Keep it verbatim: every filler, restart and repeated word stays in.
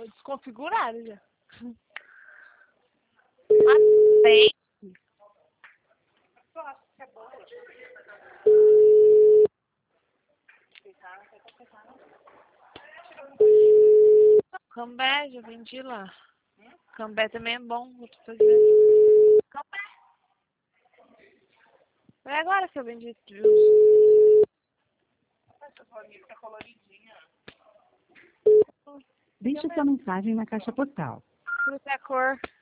desconfigurado já. Ah, tem. Cambé, já vendi lá. Cambé também é bom. Vou te fazer. Cambé. É agora que eu vendi esse juice. Essa bolinha tá coloridinha. Deixe sua mensagem na caixa postal. Fruta é a cor.